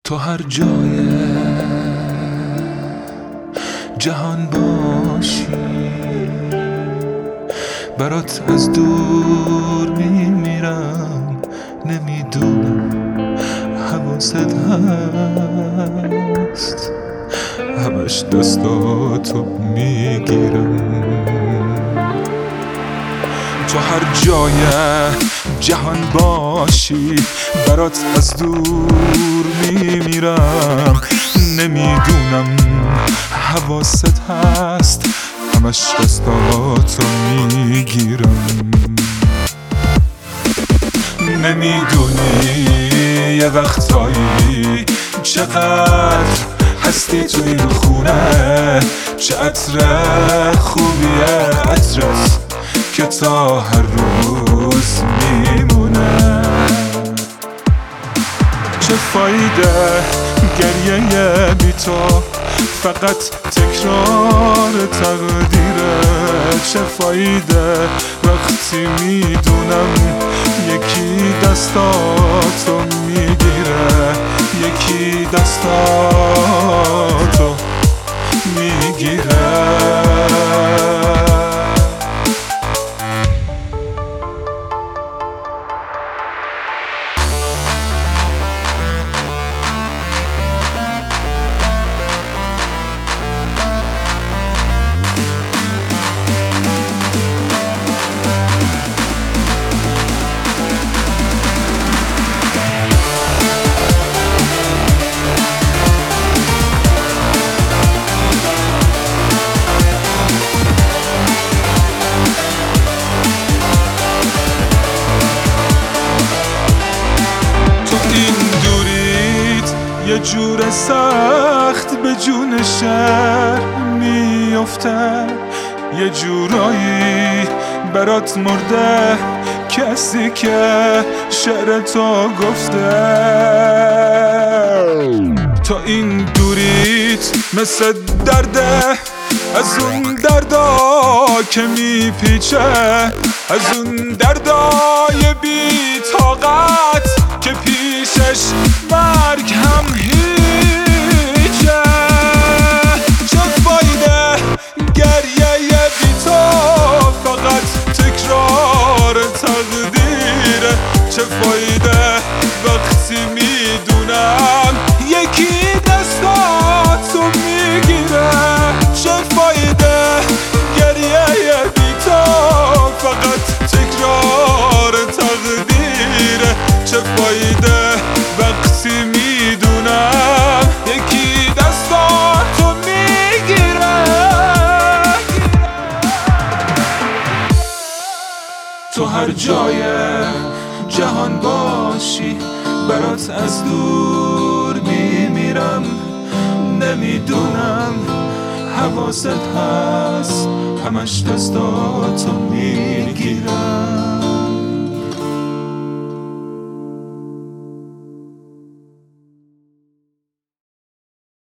تو هر جای جهان باشی، برات از دور میمیرم. نمیدونم حواست هست، همش دستاتو میگیرم. تو هر جای جهان باشی، برات از دور میمیرم. نمیدونم حواست هست، همش دستاتو میگیرم. نمیدونی یه وقتایی چقدر هستی تو این خونه، چه عطر خوبیه عطرت که تا هر روز میمونه. چه فایده گریه بی تو، فقط تکرار تقدیره. چه فایده وقتی میدونم یکی دستاتو میگیره، یکی دستاتو میگیره. یه جور سخت به جون شهر میفته، یه جورایی برات مرده کسی که شعر تو گفته. تو این دوریت مثل درده، از اون دردا که میپیچه، از اون دردای بی طاقت که پیشش مرگ هم هیچه. چه فایده گریه بی تو، فقط تکرار تقدیره. چه فایده وقتی میدونم یکی دستاتو میگیره. چه فایده گریه بی تو، فقط تکرار تقدیره. چه فایده وقتی میدونم یکی دستاتو میگیره. تو هر جای جهان باشی، برات از دور میمیرم. نمیدونم حواست هست، همش دستاتو میگیرم.